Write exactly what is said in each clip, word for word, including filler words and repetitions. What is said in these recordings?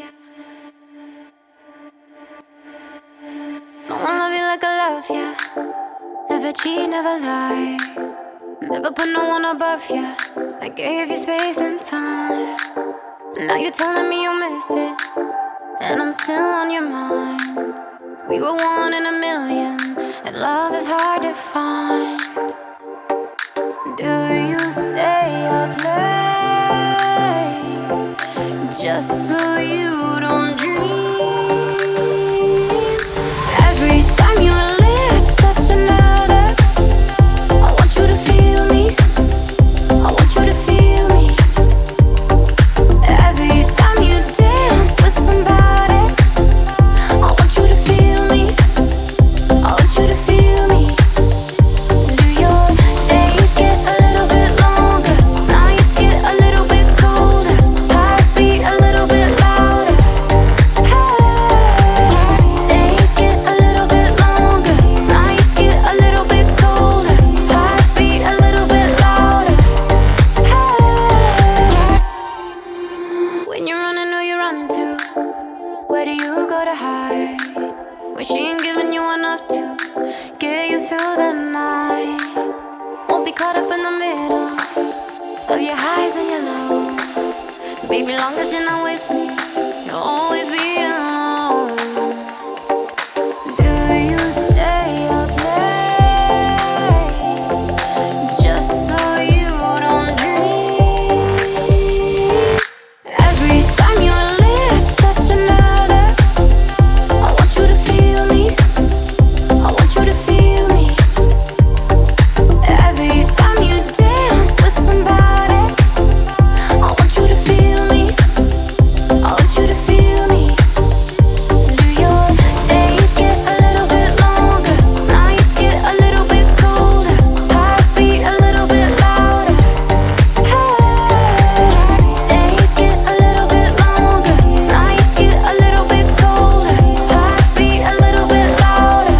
No one love you like I love ya. Never cheat, never lie. Never put no one above ya. I gave you space and time. Now you're telling me you miss it, and I'm still on your mind. We were one in a million, and love is hard to find. Do you stay up late just so you don't dream? Every time your lips touch another, I want you to feel me. I want you to feel me. Every time you dance with somebody, I want you to feel me. I want you to feel me. Do your days get a little bit longer? Nights get a little bit colder. Heartbeat a little bit louder. Hey, days get a little bit longer. Nights get a little bit colder. Heartbeat a little bit louder. Hey, when you're running, who you run to? Where do you go to hide? When she ain't giving you enough to get you through the night. Won't be caught up in the middle of your highs and your lows. Baby, long as you're not with me, you'll always be alone. Do you stay up late just so you don't dream? Every time your lips touch another, I want you to feel me. I want you to feel me. Every time you dance with somebody, I want you to feel me. I want you to feel me. Do your days get a little bit longer? Nights get a little bit colder. Heartbeat a little bit louder. Hey, days get a little bit longer. Nights get a little bit colder. Heartbeat a little bit louder.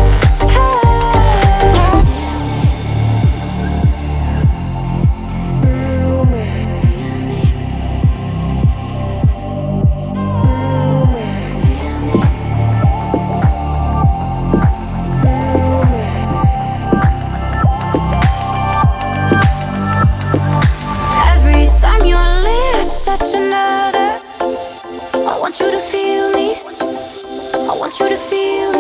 Every time your lips touch another, I want you to feel me. I want you to feel